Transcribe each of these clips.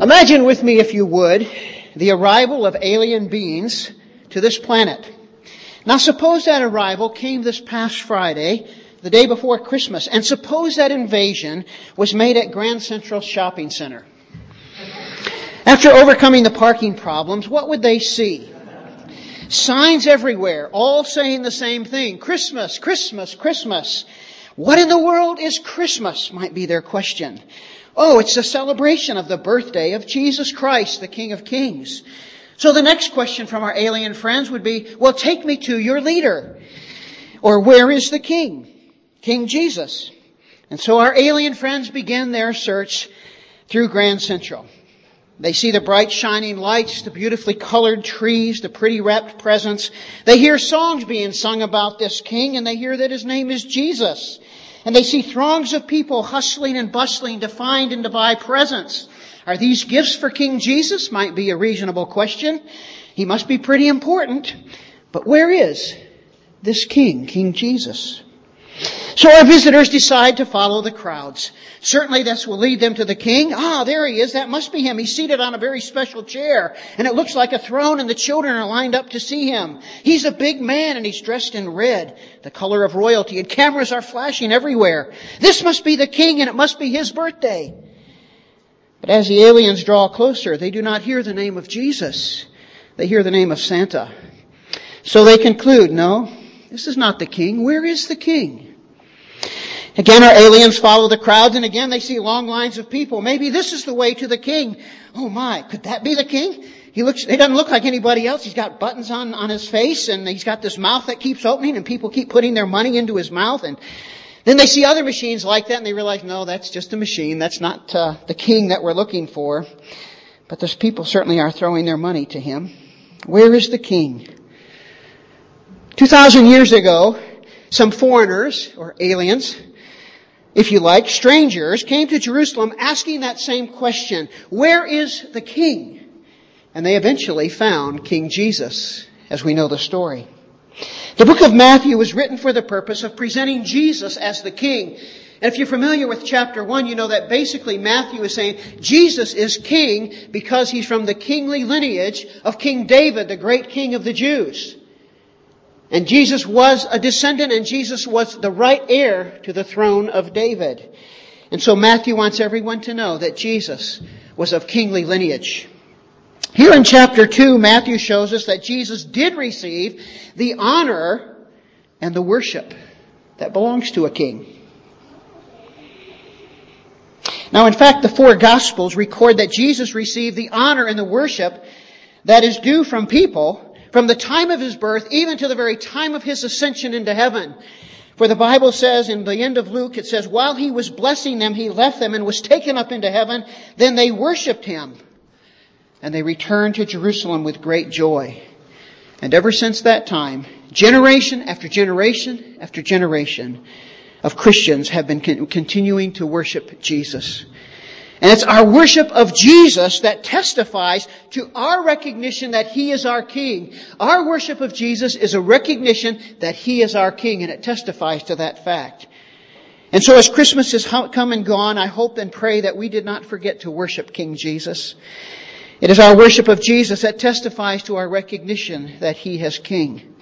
Imagine with me, if you would, the arrival of alien beings to this planet. Now suppose that arrival came this past Friday, the day before Christmas, and suppose that invasion was made at Grand Central Shopping Center. After overcoming the parking problems, what would they see? Signs everywhere, all saying the same thing. Christmas, Christmas, Christmas. What in the world is Christmas, might be their question. Oh, it's a celebration of the birthday of Jesus Christ, the King of Kings. So the next question from our alien friends would be, well, take me to your leader. Or where is the King? King Jesus. And so our alien friends begin their search through Grand Central. They see the bright shining lights, the beautifully colored trees, the pretty wrapped presents. They hear songs being sung about this King, and they hear that His name is Jesus. And they see throngs of people hustling and bustling to find and to buy presents. Are these gifts for King Jesus? Might be a reasonable question. He must be pretty important. But where is this King, King Jesus? So our visitors decide to follow the crowds. Certainly this will lead them to the King. Ah, there He is. That must be Him. He's seated on a very special chair. And it looks like a throne, and the children are lined up to see Him. He's a big man, and He's dressed in red, the color of royalty. And cameras are flashing everywhere. This must be the King, and it must be His birthday. But as the aliens draw closer, they do not hear the name of Jesus. They hear the name of Santa. So they conclude, no, this is not the King. Where is the King? Again, our aliens follow the crowds, and again they see long lines of people. Maybe this is the way to the King. Oh my, could that be the King? He doesn't look like anybody else. He's got buttons on his face, and he's got this mouth that keeps opening, and people keep putting their money into his mouth. And then they see other machines like that, and they realize, no, that's just a machine. That's not the King that we're looking for. But those people certainly are throwing their money to Him. Where is the King? 2,000 years ago, some foreigners, or aliens, if you like, strangers, came to Jerusalem asking that same question. Where is the King? And they eventually found King Jesus, as we know the story. The book of Matthew was written for the purpose of presenting Jesus as the King. And if you're familiar with chapter 1, you know that basically Matthew is saying Jesus is King because He's from the kingly lineage of King David, the great King of the Jews. And Jesus was a descendant, and Jesus was the right heir to the throne of David. And so Matthew wants everyone to know that Jesus was of kingly lineage. Here in chapter 2, Matthew shows us that Jesus did receive the honor and the worship that belongs to a king. Now, in fact, the four Gospels record that Jesus received the honor and the worship that is due from people from the time of His birth, even to the very time of His ascension into heaven. For the Bible says in the end of Luke, it says, while He was blessing them, He left them and was taken up into heaven. Then they worshipped Him. And they returned to Jerusalem with great joy. And ever since that time, generation after generation after generation of Christians have been continuing to worship Jesus. And it's our worship of Jesus that testifies to our recognition that He is our King. Our worship of Jesus is a recognition that He is our King, and it testifies to that fact. And so as Christmas has come and gone, I hope and pray that we did not forget to worship King Jesus. It is our worship of Jesus that testifies to our recognition that He is King.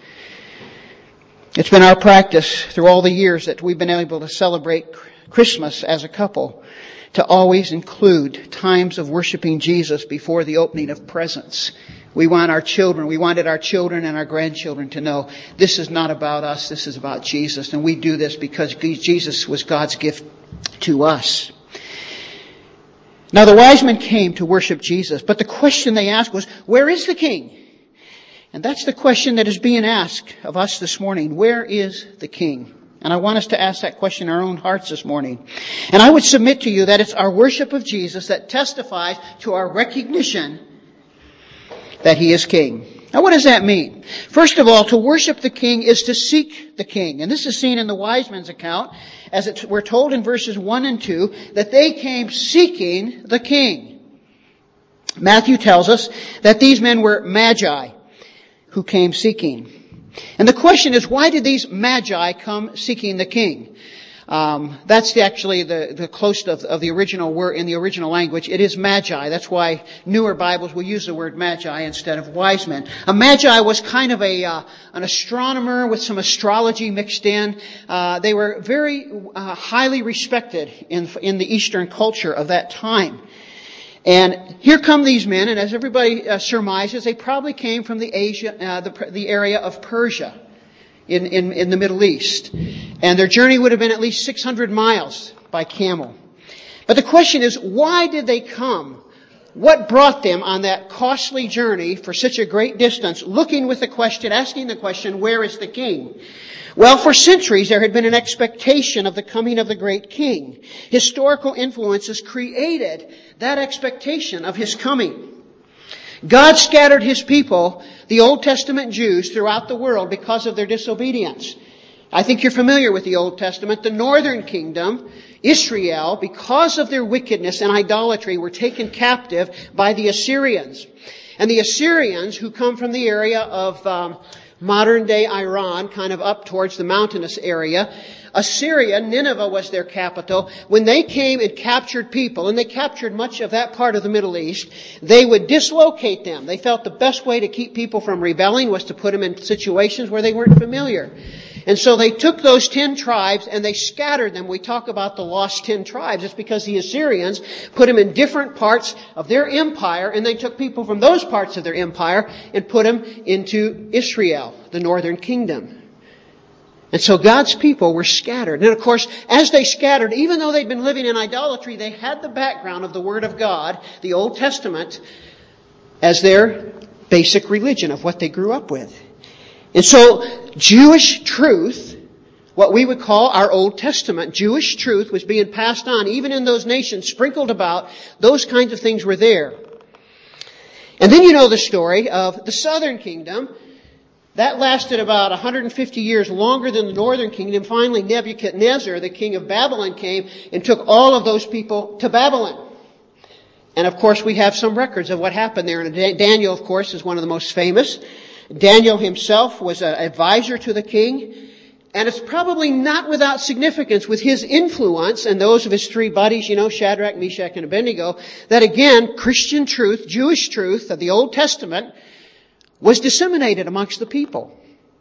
It's been our practice through all the years that we've been able to celebrate Christmas as a couple to always include times of worshiping Jesus before the opening of presents. We wanted our children and our grandchildren to know this is not about us, this is about Jesus. And we do this because Jesus was God's gift to us. Now the wise men came to worship Jesus, but the question they asked was, where is the King? And that's the question that is being asked of us this morning. Where is the King? And I want us to ask that question in our own hearts this morning. And I would submit to you that it's our worship of Jesus that testifies to our recognition that He is King. Now what does that mean? First of all, to worship the King is to seek the King. And this is seen in the wise men's account, as we're told in verses 1 and 2, that they came seeking the King. Matthew tells us that these men were magi who came seeking. And the question is, why did these magi come seeking the King? That's actually the closest of the original word in the original language. It is magi. That's why newer Bibles will use the word magi instead of wise men. A magi was kind of an astronomer with some astrology mixed in. They were very highly respected in the Eastern culture of that time. And here come these men, and as everybody surmises, they probably came from the area of Persia in the Middle East. And their journey would have been at least 600 miles by camel. But the question is, why did they come? What brought them on that costly journey for such a great distance, asking the question, where is the king? Well, for centuries there had been an expectation of the coming of the great king. Historical influences created that expectation of his coming. God scattered his people, the Old Testament Jews, throughout the world because of their disobedience. I think you're familiar with the Old Testament. The northern kingdom, Israel, because of their wickedness and idolatry, were taken captive by the Assyrians. And the Assyrians, who come from the area of modern-day Iran, kind of up towards the mountainous area. Assyria, Nineveh was their capital. When they came and captured people, and they captured much of that part of the Middle East, they would dislocate them. They felt the best way to keep people from rebelling was to put them in situations where they weren't familiar. And so they took those 10 tribes and they scattered them. We talk about the lost 10 tribes. It's because the Assyrians put them in different parts of their empire, and they took people from those parts of their empire and put them into Israel, the northern kingdom. And so God's people were scattered. And of course, as they scattered, even though they'd been living in idolatry, they had the background of the Word of God, the Old Testament, as their basic religion of what they grew up with. And so Jewish truth, what we would call our Old Testament, Jewish truth was being passed on even in those nations, sprinkled about. Those kinds of things were there. And then you know the story of the southern kingdom. That lasted about 150 years longer than the northern kingdom. Finally, Nebuchadnezzar, the king of Babylon, came and took all of those people to Babylon. And of course, we have some records of what happened there. And Daniel, of course, is one of the most famous. Daniel himself was an advisor to the king. And it's probably not without significance with his influence and those of his 3 buddies, Shadrach, Meshach, and Abednego, that again, Christian truth, Jewish truth of the Old Testament was disseminated amongst the people.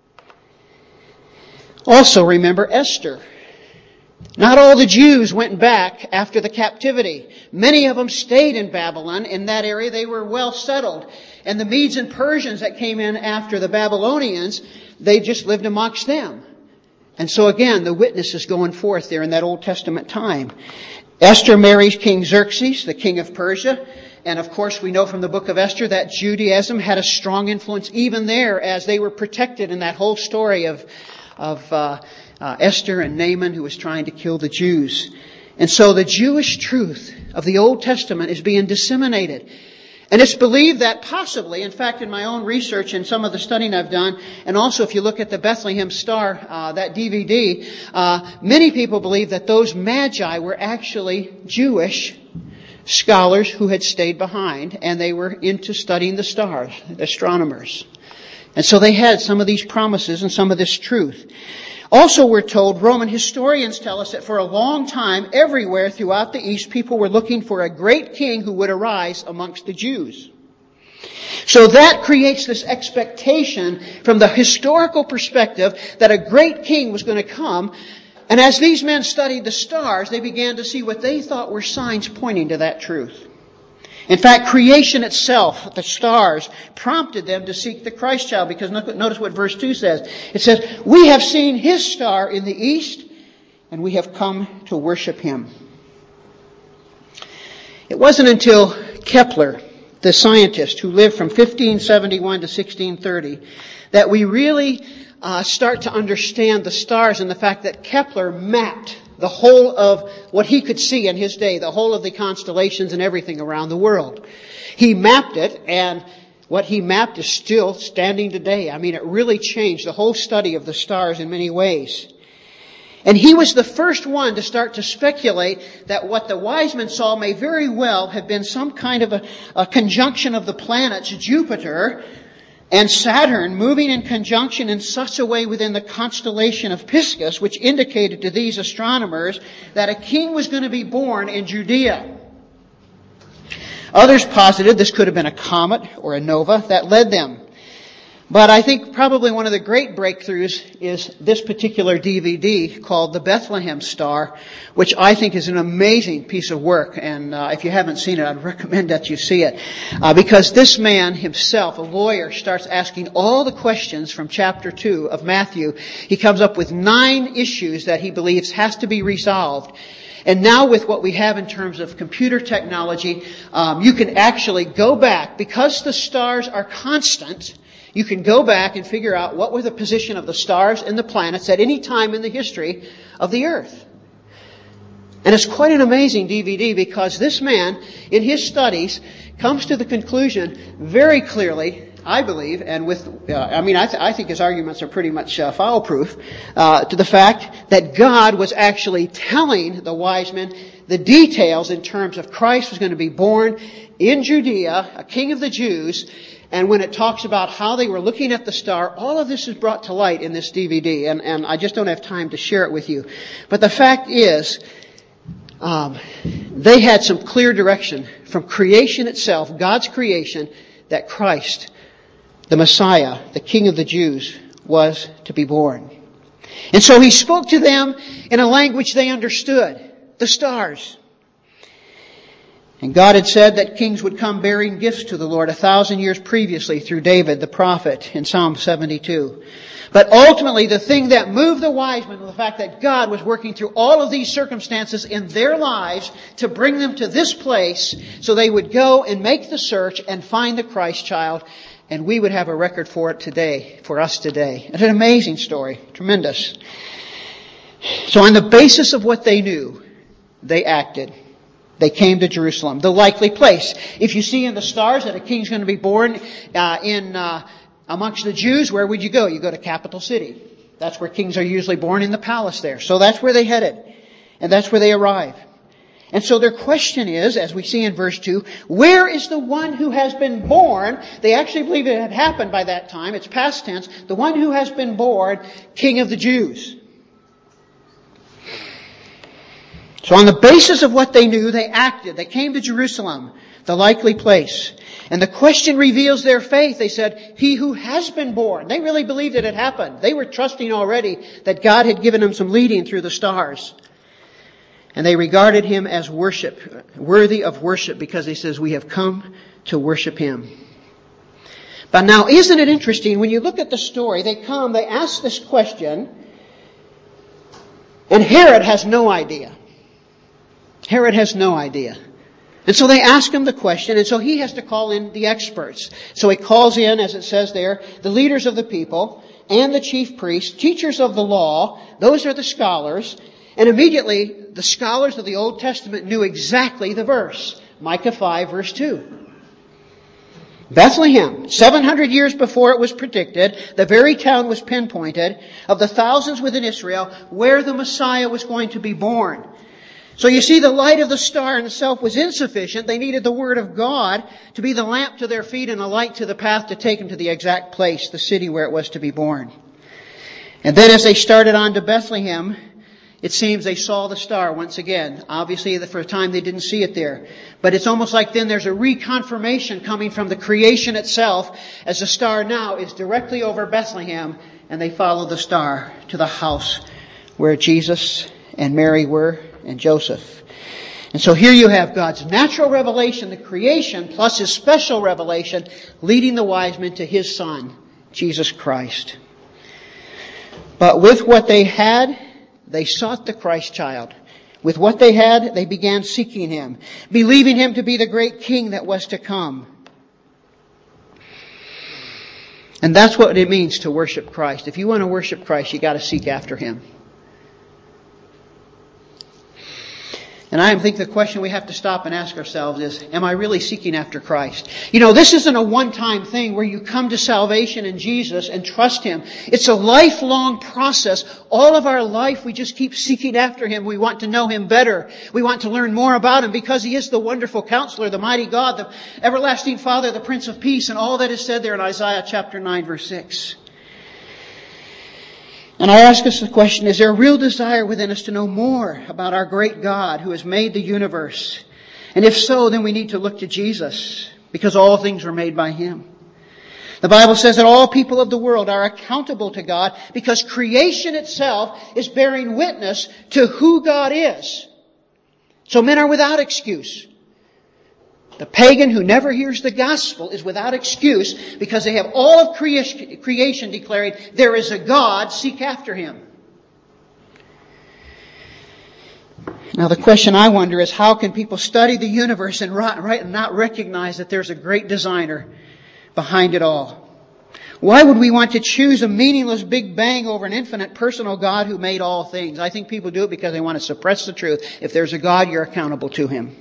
Also remember Esther. Not all the Jews went back after the captivity. Many of them stayed in Babylon. In that area they were well settled. And the Medes and Persians that came in after the Babylonians, they just lived amongst them. And so again, the witness is going forth there in that Old Testament time. Esther marries King Xerxes, the king of Persia. And of course, we know from the book of Esther that Judaism had a strong influence even there as they were protected in that whole story of Esther and Naaman, who was trying to kill the Jews. And so the Jewish truth of the Old Testament is being disseminated. And it's believed that possibly, in fact, in my own research and some of the studying I've done, and also if you look at the Bethlehem Star, that DVD, many people believe that those magi were actually Jewish scholars who had stayed behind, and they were into studying the stars, astronomers. And so they had some of these promises and some of this truth. Also, we're told, Roman historians tell us that for a long time, everywhere throughout the East, people were looking for a great king who would arise amongst the Jews. So that creates this expectation from the historical perspective that a great king was going to come. And as these men studied the stars, they began to see what they thought were signs pointing to that truth. In fact, creation itself, the stars, prompted them to seek the Christ child, because notice what verse 2 says. It says, "We have seen his star in the east, and we have come to worship him." It wasn't until Kepler, the scientist who lived from 1571 to 1630, that we really start to understand the stars and the fact that Kepler mapped the whole of what he could see in his day, the whole of the constellations and everything around the world. He mapped it, and what he mapped is still standing today. I mean, it really changed the whole study of the stars in many ways. And he was the first one to start to speculate that what the wise men saw may very well have been some kind of a conjunction of the planets Jupiter, and Saturn moving in conjunction in such a way within the constellation of Piscis, which indicated to these astronomers that a king was going to be born in Judea. Others posited this could have been a comet or a nova that led them. But I think probably one of the great breakthroughs is this particular DVD called The Bethlehem Star, which I think is an amazing piece of work. And if you haven't seen it, I'd recommend that you see it. Because this man himself, a lawyer, starts asking all the questions from chapter 2 of Matthew. He comes up with 9 issues that he believes has to be resolved. And now with what we have in terms of computer technology, you can actually go back, because the stars are constant, you can go back and figure out what were the position of the stars and the planets at any time in the history of the earth. And it's quite an amazing DVD, because this man, in his studies, comes to the conclusion very clearly, I believe, and I think his arguments are pretty much foul-proof, to the fact that God was actually telling the wise men the details in terms of Christ was going to be born in Judea, a king of the Jews. And when it talks about how they were looking at the star, all of this is brought to light in this DVD, and I just don't have time to share it with you. But the fact is, they had some clear direction from creation itself, God's creation, that Christ, the Messiah, the King of the Jews, was to be born. And so He spoke to them in a language they understood, the stars. And God had said that kings would come bearing gifts to the Lord 1,000 years previously through David the prophet in Psalm 72. But ultimately the thing that moved the wise men was the fact that God was working through all of these circumstances in their lives to bring them to this place so they would go and make the search and find the Christ child, and we would have a record for it today, for us today. It's an amazing story. Tremendous. So on the basis of what they knew, they acted. They came to Jerusalem, the likely place. If you see in the stars that a king's going to be born amongst the Jews, where would you go? You go to capital city. That's where kings are usually born, in the palace there. So that's where they headed. And that's where they arrive. And so their question is, as we see in verse 2, where is the one who has been born? They actually believe it had happened by that time. It's past tense. The one who has been born, King of the Jews. So on the basis of what they knew, they acted. They came to Jerusalem, the likely place. And the question reveals their faith. They said, He who has been born. They really believed it had happened. They were trusting already that God had given them some leading through the stars. And they regarded Him as worthy of worship, because He says, we have come to worship Him. But now, isn't it interesting, when you look at the story, they ask this question, and Herod has no idea. Herod has no idea. And so they ask him the question, and so he has to call in the experts. So he calls in, as it says there, the leaders of the people and the chief priests, teachers of the law. Those are the scholars. And immediately, the scholars of the Old Testament knew exactly the verse. Micah 5, verse 2. Bethlehem, 700 years before it was predicted, the very town was pinpointed of the thousands within Israel where the Messiah was going to be born. So you see, the light of the star in itself was insufficient. They needed the Word of God to be the lamp to their feet and a light to the path to take them to the exact place, the city where it was to be born. And then as they started on to Bethlehem, it seems they saw the star once again. Obviously, for a time they didn't see it there. But it's almost like then there's a reconfirmation coming from the creation itself, as the star now is directly over Bethlehem, and they follow the star to the house where Jesus and Mary were, and Joseph. And so here you have God's natural revelation, the creation, plus His special revelation, leading the wise men to His Son, Jesus Christ. But with what they had, they sought the Christ child. With what they had, they began seeking Him, believing Him to be the great King that was to come. And that's what it means to worship Christ. If you want to worship Christ, you got to seek after Him. And I think the question we have to stop and ask ourselves is, am I really seeking after Christ? You know, this isn't a one-time thing where you come to salvation in Jesus and trust Him. It's a lifelong process. All of our life we just keep seeking after Him. We want to know Him better. We want to learn more about Him because He is the wonderful Counselor, the mighty God, the everlasting Father, the Prince of Peace, and all that is said there in Isaiah chapter 9, verse 6. And I ask us the question, is there a real desire within us to know more about our great God who has made the universe? And if so, then we need to look to Jesus, because all things were made by Him. The Bible says that all people of the world are accountable to God because creation itself is bearing witness to who God is. So men are without excuse. The pagan who never hears the gospel is without excuse because they have all of creation declaring, there is a God, seek after Him. Now the question I wonder is, how can people study the universe and not recognize that there's a great designer behind it all? Why would we want to choose a meaningless Big Bang over an infinite personal God who made all things? I think people do it because they want to suppress the truth. If there's a God, you're accountable to Him.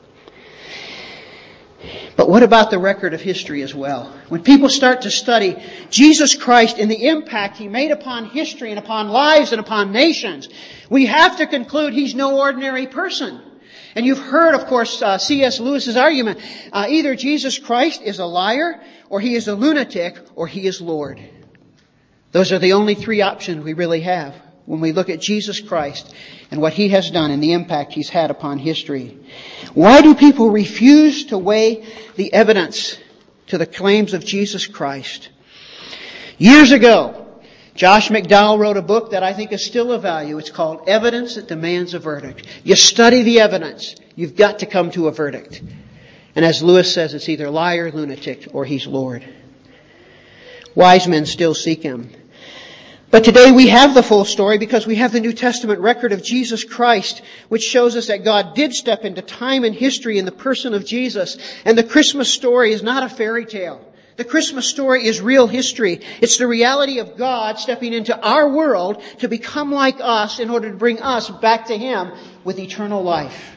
But what about the record of history as well? When people start to study Jesus Christ and the impact He made upon history and upon lives and upon nations, we have to conclude He's no ordinary person. And you've heard, of course, C.S. Lewis's argument. Either Jesus Christ is a liar, or He is a lunatic, or He is Lord. Those are the only three options we really have when we look at Jesus Christ and what He has done and the impact He's had upon history. Why do people refuse to weigh the evidence to the claims of Jesus Christ? Years ago, Josh McDowell wrote a book that I think is still of value. It's called Evidence That Demands a Verdict. You study the evidence, you've got to come to a verdict. And as Lewis says, it's either liar, lunatic, or He's Lord. Wise men still seek Him. But today we have the full story because we have the New Testament record of Jesus Christ, which shows us that God did step into time and history in the person of Jesus. And the Christmas story is not a fairy tale. The Christmas story is real history. It's the reality of God stepping into our world to become like us in order to bring us back to Him with eternal life.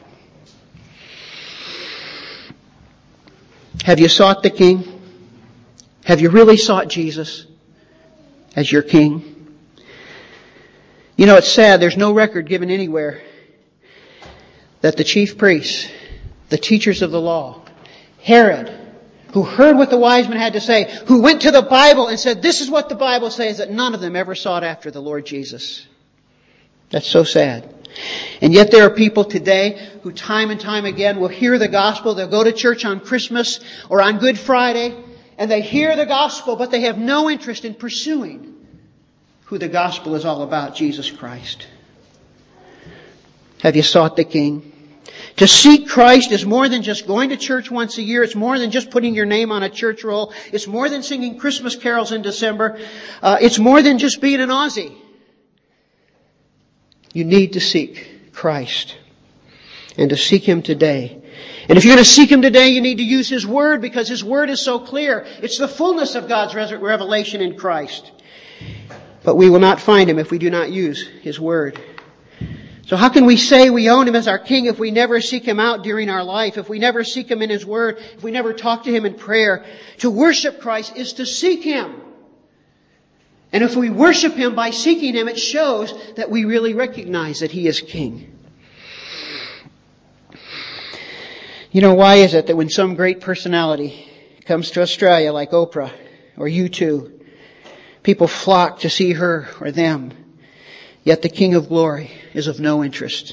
Have you sought the King? Have you really sought Jesus as your King? You know, it's sad, there's no record given anywhere that the chief priests, the teachers of the law, Herod, who heard what the wise men had to say, who went to the Bible and said, this is what the Bible says, that none of them ever sought after the Lord Jesus. That's so sad. And yet there are people today who time and time again will hear the gospel. They'll go to church on Christmas or on Good Friday, and they hear the gospel, but they have no interest in pursuing who the gospel is all about, Jesus Christ. Have you sought the King? To seek Christ is more than just going to church once a year. It's more than just putting your name on a church roll. It's more than singing Christmas carols in December. It's more than just being an Aussie. You need to seek Christ and to seek Him today. And if you're going to seek Him today, you need to use His Word because His Word is so clear. It's the fullness of God's revelation in Christ. But we will not find Him if we do not use His Word. So how can we say we own Him as our King if we never seek Him out during our life, if we never seek Him in His Word, if we never talk to Him in prayer? To worship Christ is to seek Him. And if we worship Him by seeking Him, it shows that we really recognize that He is King. You know, why is it that when some great personality comes to Australia like Oprah or U2, people flock to see her or them, yet the King of Glory is of no interest?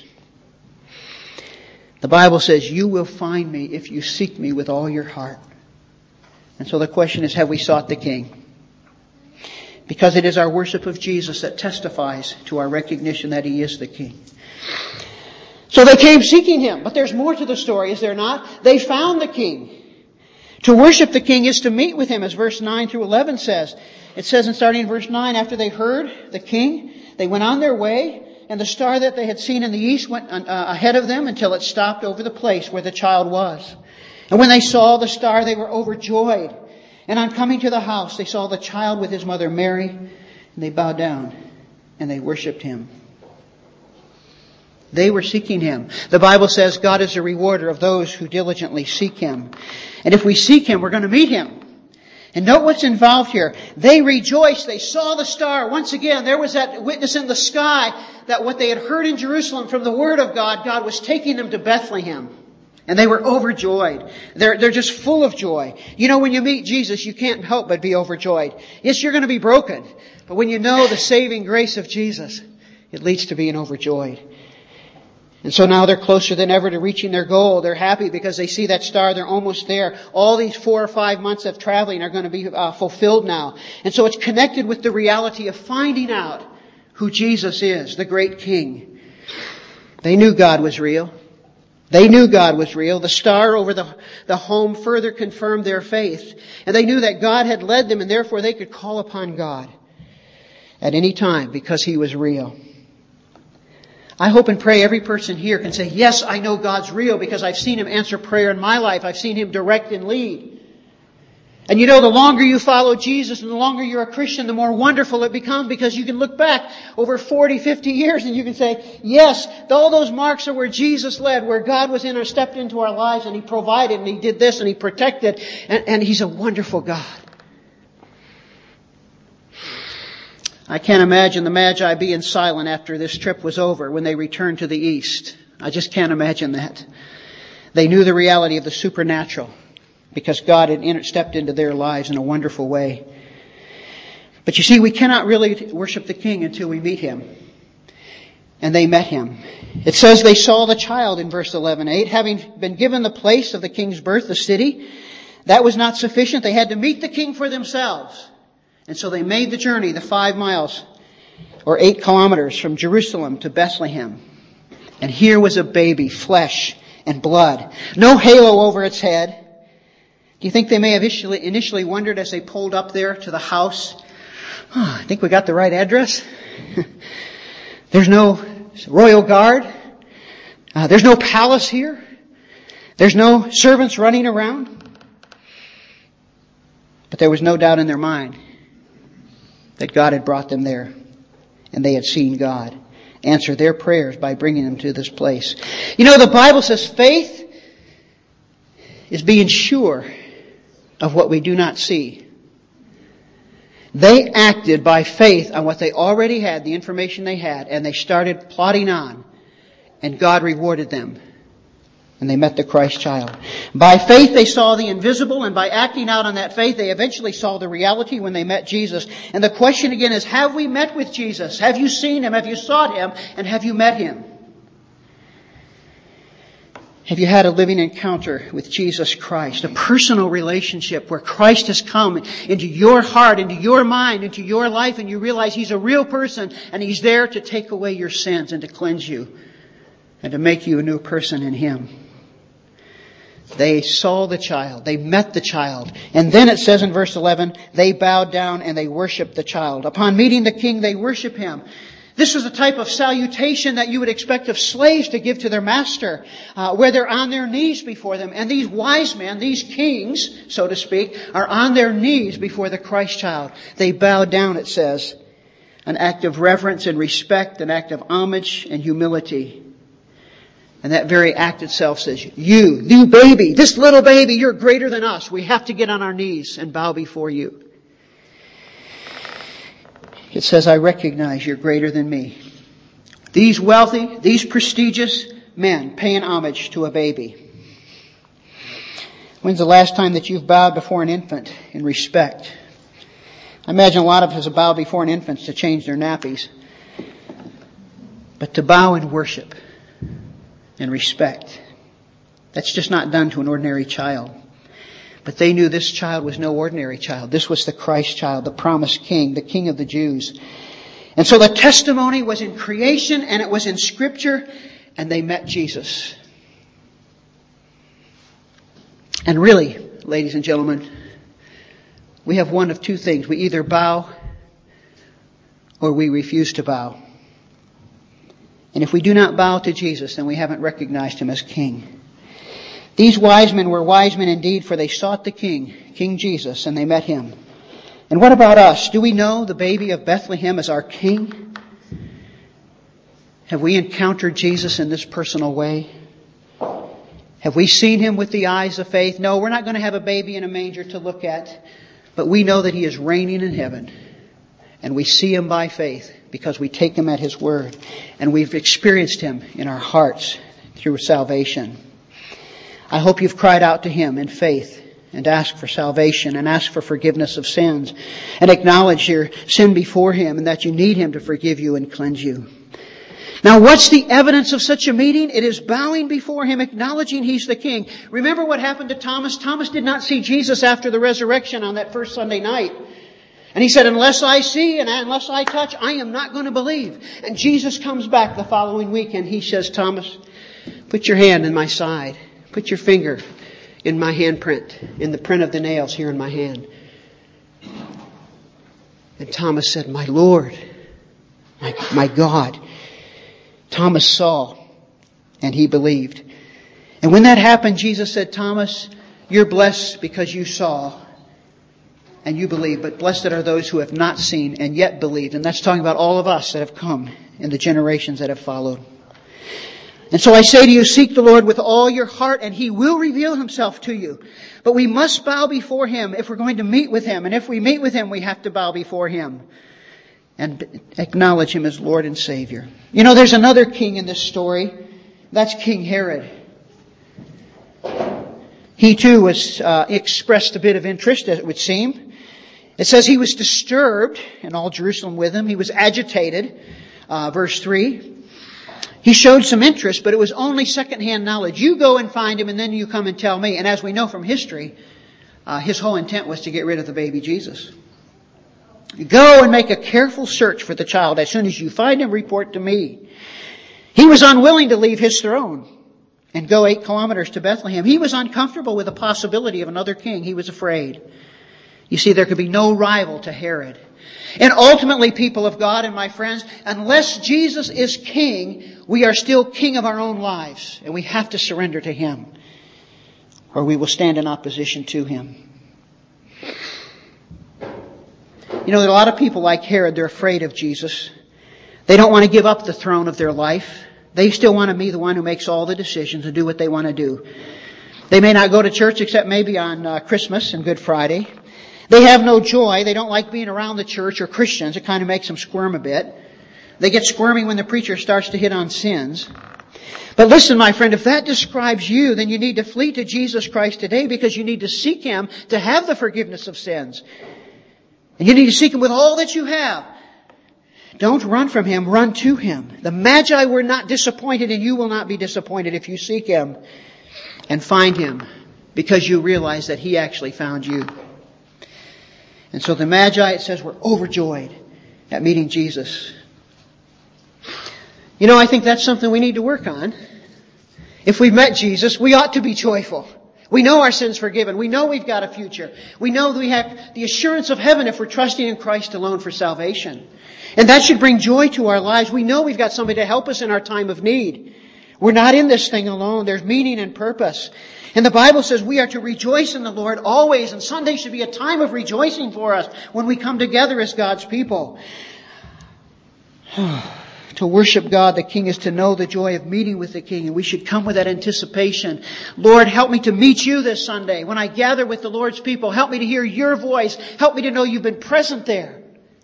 The Bible says, you will find me if you seek me with all your heart. And so the question is, have we sought the King? Because it is our worship of Jesus that testifies to our recognition that He is the King. So they came seeking Him. But there's more to the story, is there not? They found the King. To worship the King is to meet with Him, as verse 9 through 11 says. It says, in starting in verse 9, after they heard the King, they went on their way, and the star that they had seen in the east went ahead of them until it stopped over the place where the child was. And when they saw the star, they were overjoyed. And on coming to the house, they saw the child with His mother Mary, and they bowed down and they worshipped Him. They were seeking Him. The Bible says God is a rewarder of those who diligently seek Him. And if we seek Him, we're going to meet Him. And note what's involved here. They rejoiced. They saw the star. Once again, there was that witness in the sky that what they had heard in Jerusalem from the Word of God, God was taking them to Bethlehem. And they were overjoyed. They're just full of joy. You know, when you meet Jesus, you can't help but be overjoyed. Yes, you're going to be broken. But when you know the saving grace of Jesus, it leads to being overjoyed. And so now they're closer than ever to reaching their goal. They're happy because they see that star. They're almost there. All these 4 or 5 months of traveling are going to be fulfilled now. And so it's connected with the reality of finding out who Jesus is, the great King. They knew God was real. They knew God was real. The star over the home further confirmed their faith. And they knew that God had led them, and therefore they could call upon God at any time because He was real. I hope and pray every person here can say, yes, I know God's real because I've seen Him answer prayer in my life. I've seen Him direct and lead. And you know, the longer you follow Jesus and the longer you're a Christian, the more wonderful it becomes because you can look back over 40, 50 years and you can say, yes, all those marks are where Jesus led, where God was in or stepped into our lives and He provided and He did this and He protected and He's a wonderful God. I can't imagine the Magi being silent after this trip was over when they returned to the east. I just can't imagine that. They knew the reality of the supernatural because God had stepped into their lives in a wonderful way. But you see, we cannot really worship the King until we meet Him. And they met Him. It says they saw the child in verse 11:8, having been given the place of the King's birth, the city. That was not sufficient. They had to meet the King for themselves. And so they made the journey, the 5 miles or 8 kilometers from Jerusalem to Bethlehem. And here was a baby, flesh and blood. No halo over its head. Do you think they may have initially wondered as they pulled up there to the house, I think we got the right address. There's no royal guard. There's no palace here. There's no servants running around. But there was no doubt in their mind that God had brought them there and they had seen God answer their prayers by bringing them to this place. You know, the Bible says faith is being sure of what we do not see. They acted by faith on what they already had, the information they had, and they started plodding on, and God rewarded them. And they met the Christ child. By faith they saw the invisible, and by acting out on that faith they eventually saw the reality when they met Jesus. And the question again is, have we met with Jesus? Have you seen Him? Have you sought Him? And have you met Him? Have you had a living encounter with Jesus Christ? A personal relationship where Christ has come into your heart, into your mind, into your life, and you realize He's a real person and He's there to take away your sins and to cleanse you and to make you a new person in Him. They saw the child. They met the child. And then it says in verse 11, they bowed down and they worshiped the child. Upon meeting the King, they worship Him. This was a type of salutation that you would expect of slaves to give to their master, where they're on their knees before them. And these wise men, these kings, so to speak, are on their knees before the Christ child. They bow down, it says. An act of reverence and respect, an act of homage and humility. And that very act itself says, you baby, this little baby, you're greater than us. We have to get on our knees and bow before you. It says, I recognize you're greater than me. These wealthy, these prestigious men paying homage to a baby. When's the last time that you've bowed before an infant in respect? I imagine a lot of us have bowed before an infant to change their nappies. But to bow in worship and respect, that's just not done to an ordinary child. But they knew this child was no ordinary child. This was the Christ child, the promised King, the King of the Jews. And so the testimony was in creation and it was in Scripture, and they met Jesus. And really, ladies and gentlemen, we have one of two things. We either bow or we refuse to bow. And if we do not bow to Jesus, then we haven't recognized Him as King. These wise men were wise men indeed, for they sought the King, King Jesus, and they met Him. And what about us? Do we know the baby of Bethlehem as our King? Have we encountered Jesus in this personal way? Have we seen Him with the eyes of faith? No, we're not going to have a baby in a manger to look at. But we know that He is reigning in heaven. And we see Him by faith because we take Him at His word. And we've experienced Him in our hearts through salvation. I hope you've cried out to Him in faith and asked for salvation and asked for forgiveness of sins. And acknowledge your sin before Him and that you need Him to forgive you and cleanse you. Now, what's the evidence of such a meeting? It is bowing before Him, acknowledging He's the King. Remember what happened to Thomas? Thomas did not see Jesus after the resurrection on that first Sunday night. And he said, unless I see and unless I touch, I am not going to believe. And Jesus comes back the following week and He says, Thomas, put your hand in my side. Put your finger in my handprint, in the print of the nails here in my hand. And Thomas said, my Lord, my God. Thomas saw, and he believed. And when that happened, Jesus said, Thomas, you're blessed because you saw and you believe. But blessed are those who have not seen and yet believed. And that's talking about all of us that have come in the generations that have followed. And so I say to you, seek the Lord with all your heart and He will reveal Himself to you. But we must bow before Him if we're going to meet with Him. And if we meet with Him, we have to bow before Him and acknowledge Him as Lord and Savior. You know, there's another king in this story. That's King Herod. He too was expressed a bit of interest, as it would seem. It says he was disturbed, and all Jerusalem with him. He was agitated. Verse 3. He showed some interest, but it was only secondhand knowledge. You go and find him, and then you come and tell me. And as we know from history, his whole intent was to get rid of the baby Jesus. Go and make a careful search for the child. As soon as you find him, report to me. He was unwilling to leave his throne and go 8 kilometers to Bethlehem. He was uncomfortable with the possibility of another king. He was afraid. You see, there could be no rival to Herod. And ultimately, people of God and my friends, unless Jesus is king, we are still king of our own lives. And we have to surrender to Him, or we will stand in opposition to Him. You know, there are a lot of people like Herod, they're afraid of Jesus. They don't want to give up the throne of their life. They still want to be the one who makes all the decisions and do what they want to do. They may not go to church except maybe on Christmas and Good Friday. They have no joy. They don't like being around the church or Christians. It kind of makes them squirm a bit. They get squirmy when the preacher starts to hit on sins. But listen, my friend, if that describes you, then you need to flee to Jesus Christ today because you need to seek Him to have the forgiveness of sins. And you need to seek Him with all that you have. Don't run from Him, run to Him. The Magi were not disappointed, and you will not be disappointed if you seek Him and find Him, because you realize that He actually found you. And so the Magi, it says, were overjoyed at meeting Jesus. You know, I think that's something we need to work on. If we've met Jesus, we ought to be joyful. We know our sins forgiven. We know we've got a future. We know that we have the assurance of heaven if we're trusting in Christ alone for salvation. And that should bring joy to our lives. We know we've got somebody to help us in our time of need. We're not in this thing alone. There's meaning and purpose. And the Bible says we are to rejoice in the Lord always. And Sunday should be a time of rejoicing for us when we come together as God's people. To worship God, the King, is to know the joy of meeting with the King. And we should come with that anticipation. Lord, help me to meet You this Sunday. When I gather with the Lord's people, help me to hear Your voice. Help me to know You've been present there.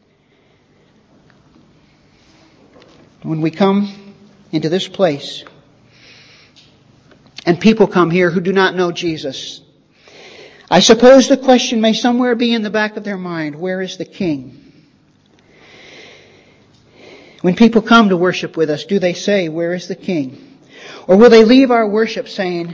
When we come into this place, and people come here who do not know Jesus, I suppose the question may somewhere be in the back of their mind, where is the King? When people come to worship with us, do they say, where is the King? Or will they leave our worship saying,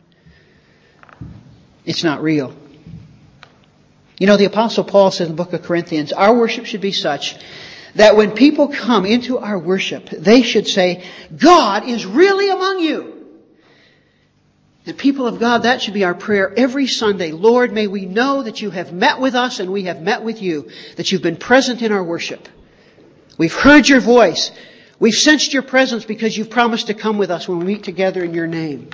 it's not real? You know, the Apostle Paul says in the book of Corinthians, our worship should be such that when people come into our worship, they should say, God is really among you. And people of God, that should be our prayer every Sunday. Lord, may we know that You have met with us and we have met with You, that You've been present in our worship. We've heard Your voice. We've sensed Your presence because You've promised to come with us when we meet together in Your name.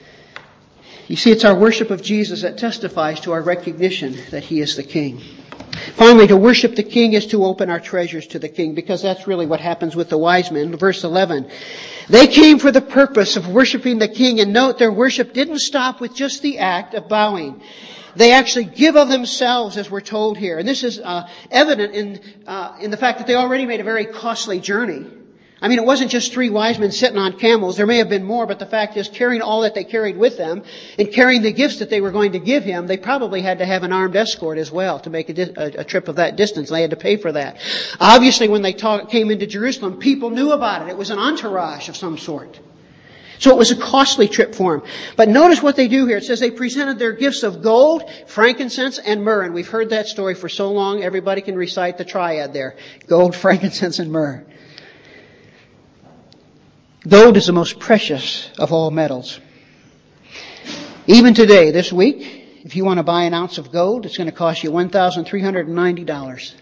You see, it's our worship of Jesus that testifies to our recognition that He is the King. Finally, to worship the King is to open our treasures to the King, because that's really what happens with the wise men. Verse 11. They came for the purpose of worshiping the King, and note their worship didn't stop with just the act of bowing. They actually give of themselves, as we're told here. And this is evident in the fact that they already made a very costly journey. I mean, it wasn't just 3 wise men sitting on camels. There may have been more, but the fact is, carrying all that they carried with them and carrying the gifts that they were going to give him, they probably had to have an armed escort as well to make a trip of that distance. They had to pay for that. Obviously, when they came into Jerusalem, people knew about it. It was an entourage of some sort. So it was a costly trip for them. But notice what they do here. It says they presented their gifts of gold, frankincense, and myrrh. And we've heard that story for so long, everybody can recite the triad there. Gold, frankincense, and myrrh. Gold is the most precious of all metals. Even today, this week, if you want to buy an ounce of gold, it's going to cost you $1,390.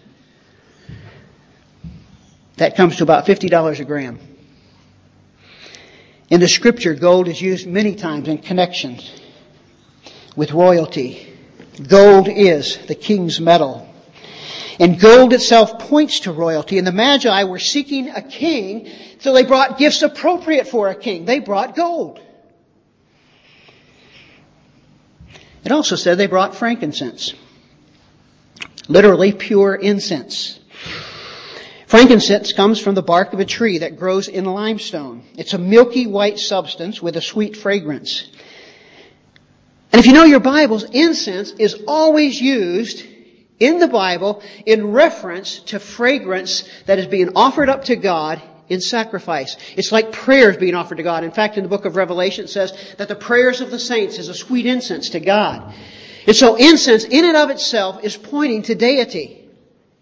That comes to about $50 a gram. In the Scripture, gold is used many times in connections with royalty. Gold is the king's metal. And gold itself points to royalty. And the Magi were seeking a king, so they brought gifts appropriate for a king. They brought gold. It also said they brought frankincense. Literally pure incense. Frankincense comes from the bark of a tree that grows in limestone. It's a milky white substance with a sweet fragrance. And if you know your Bibles, incense is always used in the Bible in reference to fragrance that is being offered up to God in sacrifice. It's like prayers being offered to God. In fact, in the book of Revelation it says that the prayers of the saints is a sweet incense to God. And so incense in and of itself is pointing to deity.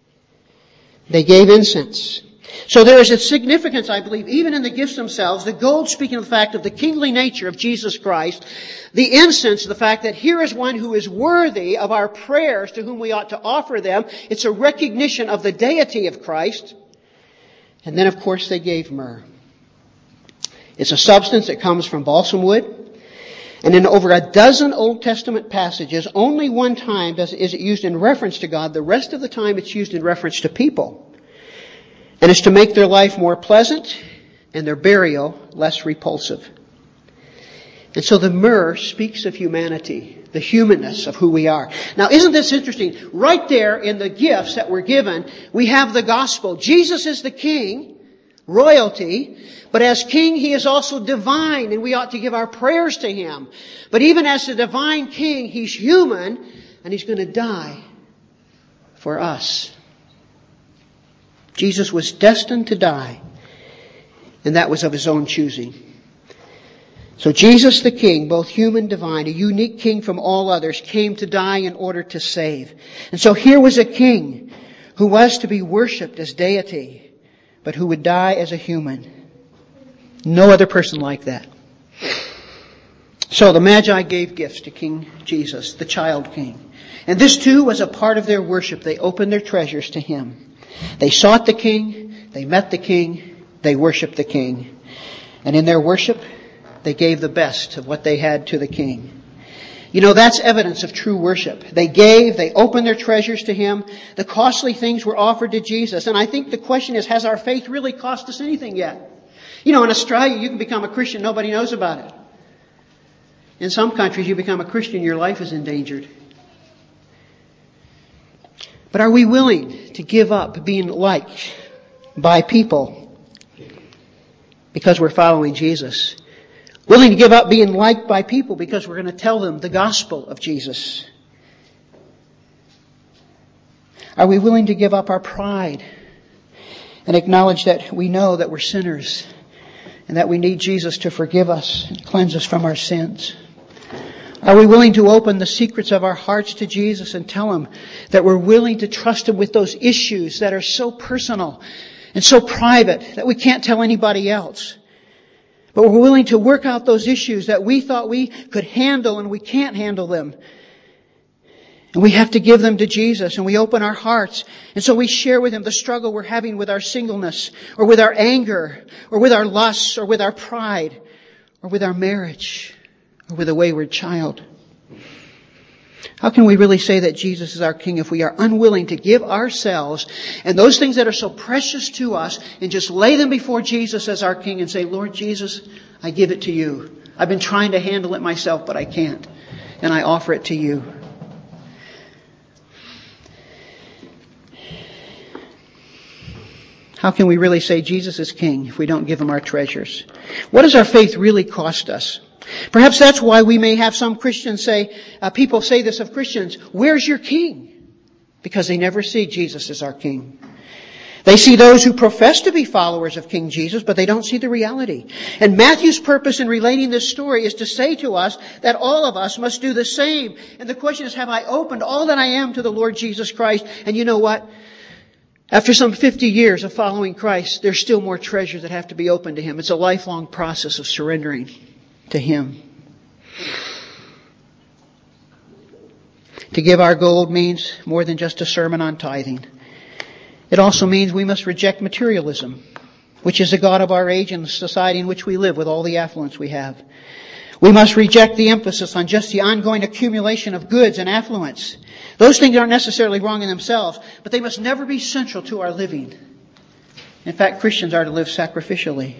They gave incense. So there is a significance, I believe, even in the gifts themselves. The gold speaking of the fact of the kingly nature of Jesus Christ. The incense, the fact that here is one who is worthy of our prayers to whom we ought to offer them. It's a recognition of the deity of Christ. And then, of course, they gave myrrh. It's a substance that comes from balsam wood. And in over a dozen Old Testament passages, only one time is it used in reference to God. The rest of the time it's used in reference to people. And it's to make their life more pleasant and their burial less repulsive. And so the myrrh speaks of humanity, the humanness of who we are. Now, isn't this interesting? Right there in the gifts that were given, we have the gospel. Jesus is the king, royalty, but as king, he is also divine, and we ought to give our prayers to him. But even as the divine king, he's human, and he's going to die for us. Jesus was destined to die, and that was of his own choosing. So Jesus the King, both human and divine, a unique king from all others, came to die in order to save. And so here was a king who was to be worshipped as deity, but who would die as a human. No other person like that. So the Magi gave gifts to King Jesus, the child king. And this too was a part of their worship. They opened their treasures to him. They sought the king, they met the king, they worshiped the king. And in their worship, they gave the best of what they had to the king. You know, that's evidence of true worship. They gave, they opened their treasures to him. The costly things were offered to Jesus. And I think the question is, has our faith really cost us anything yet? You know, in Australia, you can become a Christian, nobody knows about it. In some countries, you become a Christian, your life is endangered. But are we willing to give up being liked by people because we're following Jesus? Willing to give up being liked by people because we're going to tell them the gospel of Jesus? Are we willing to give up our pride and acknowledge that we know that we're sinners and that we need Jesus to forgive us and cleanse us from our sins? Are we willing to open the secrets of our hearts to Jesus and tell him that we're willing to trust him with those issues that are so personal and so private that we can't tell anybody else? But we're willing to work out those issues that we thought we could handle and we can't handle them. And we have to give them to Jesus, and we open our hearts. And so we share with him the struggle we're having with our singleness, or with our anger, or with our lusts, or with our pride, or with our marriage, or with a wayward child. How can we really say that Jesus is our King if we are unwilling to give ourselves and those things that are so precious to us and just lay them before Jesus as our King and say, Lord Jesus, I give it to you. I've been trying to handle it myself, but I can't. And I offer it to you. How can we really say Jesus is King if we don't give Him our treasures? What does our faith really cost us? Perhaps that's why we may have some Christians say, people say this of Christians, where's your King? Because they never see Jesus as our King. They see those who profess to be followers of King Jesus, but they don't see the reality. And Matthew's purpose in relating this story is to say to us that all of us must do the same. And the question is, have I opened all that I am to the Lord Jesus Christ? And you know what? After some 50 years of following Christ, there's still more treasures that have to be opened to Him. It's a lifelong process of surrendering to Him. To give our gold means more than just a sermon on tithing. It also means we must reject materialism, which is the god of our age and the society in which we live with all the affluence we have. We must reject the emphasis on just the ongoing accumulation of goods and affluence. Those things aren't necessarily wrong in themselves, but they must never be central to our living. In fact, Christians are to live sacrificially.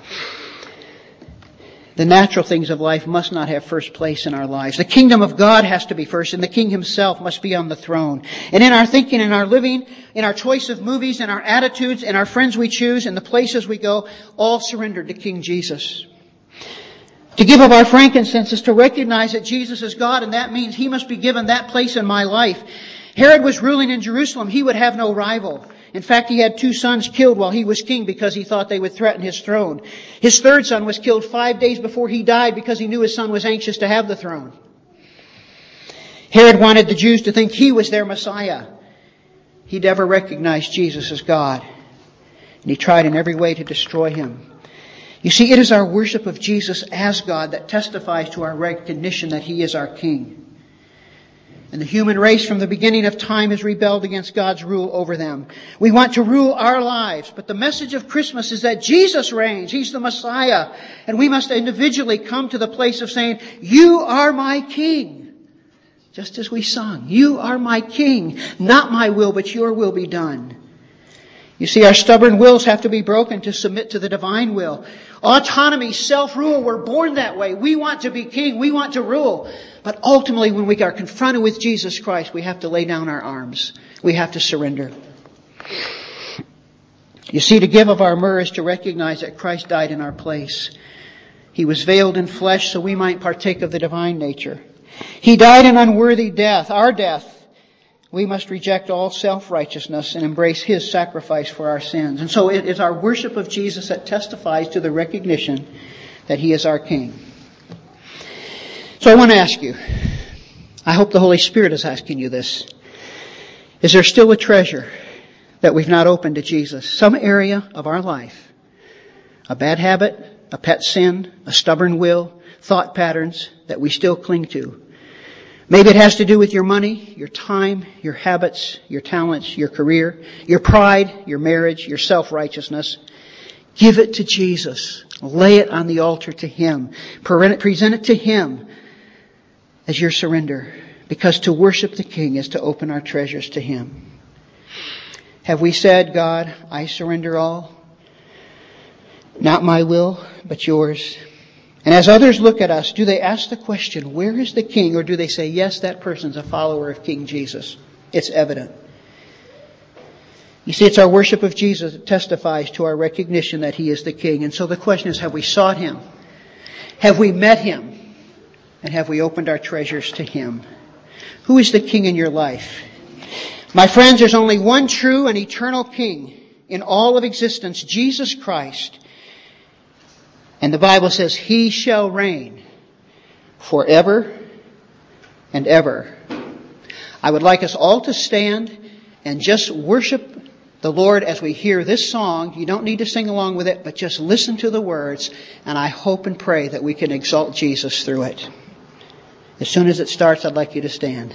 The natural things of life must not have first place in our lives. The kingdom of God has to be first, and the King Himself must be on the throne. And in our thinking, in our living, in our choice of movies, in our attitudes, in our friends we choose, in the places we go, all surrendered to King Jesus. To give of our frankincense is to recognize that Jesus is God, and that means He must be given that place in my life. Herod was ruling in Jerusalem. He would have no rival. In fact, he had 2 sons killed while he was king because he thought they would threaten his throne. His 3rd son was killed 5 days before he died because he knew his son was anxious to have the throne. Herod wanted the Jews to think he was their Messiah. He never recognized Jesus as God. And he tried in every way to destroy Him. You see, it is our worship of Jesus as God that testifies to our recognition that He is our King. And the human race from the beginning of time has rebelled against God's rule over them. We want to rule our lives, but the message of Christmas is that Jesus reigns. He's the Messiah. And we must individually come to the place of saying, You are my King. Just as we sung, You are my King. Not my will, but Your will be done. You see, our stubborn wills have to be broken to submit to the divine will. Autonomy, self-rule, we're born that way. We want to be king. We want to rule. But ultimately, when we are confronted with Jesus Christ, we have to lay down our arms. We have to surrender. You see, to give of our myrrh is to recognize that Christ died in our place. He was veiled in flesh so we might partake of the divine nature. He died an unworthy death, our death. We must reject all self-righteousness and embrace His sacrifice for our sins. And so it is our worship of Jesus that testifies to the recognition that He is our King. So I want to ask you, I hope the Holy Spirit is asking you this. Is there still a treasure that we've not opened to Jesus? Some area of our life, a bad habit, a pet sin, a stubborn will, thought patterns that we still cling to. Maybe it has to do with your money, your time, your habits, your talents, your career, your pride, your marriage, your self-righteousness. Give it to Jesus. Lay it on the altar to Him. Present it to Him as your surrender. Because to worship the King is to open our treasures to Him. Have we said, God, I surrender all? Not my will, but Yours. And as others look at us, do they ask the question, where is the King? Or do they say, yes, that person's a follower of King Jesus? It's evident. You see, it's our worship of Jesus that testifies to our recognition that He is the King. And so the question is, have we sought Him? Have we met Him? And have we opened our treasures to Him? Who is the King in your life? My friends, there's only one true and eternal King in all of existence, Jesus Christ. And the Bible says, He shall reign forever and ever. I would like us all to stand and just worship the Lord as we hear this song. You don't need to sing along with it, but just listen to the words. And I hope and pray that we can exalt Jesus through it. As soon as it starts, I'd like you to stand.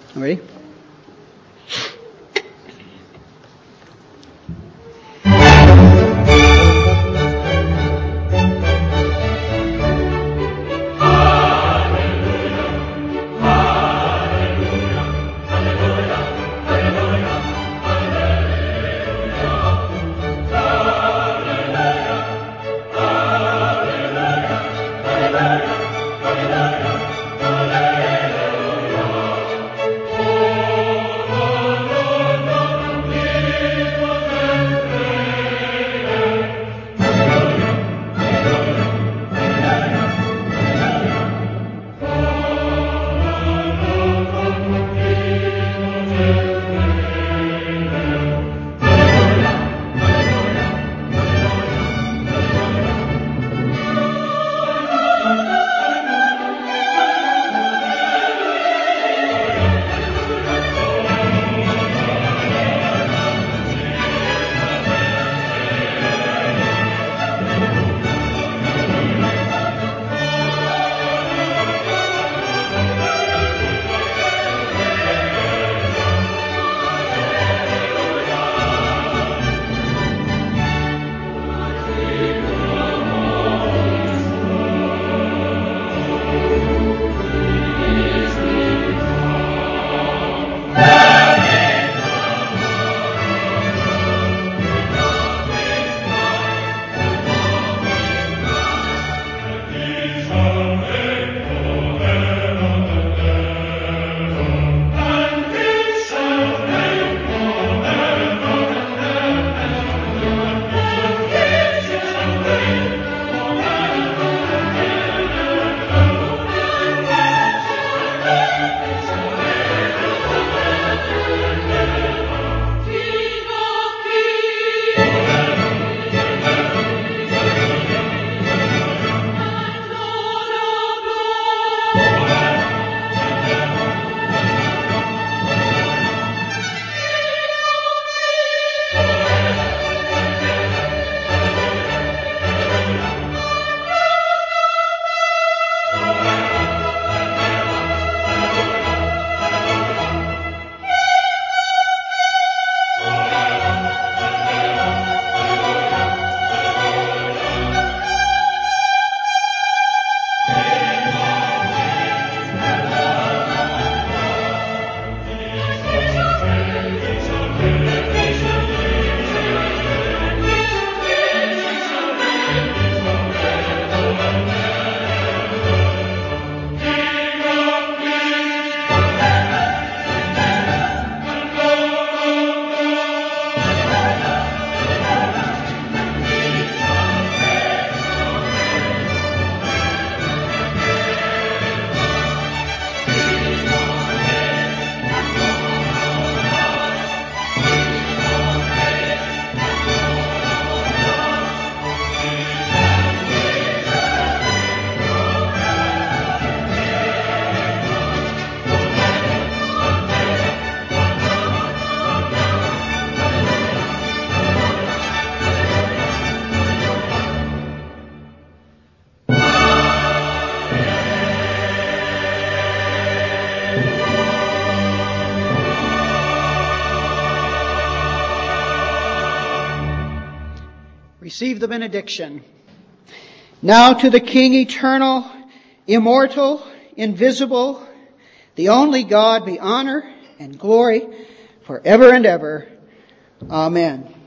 Ready? Receive the benediction. Now to the King eternal, immortal, invisible, the only God, be honor and glory forever and ever. Amen.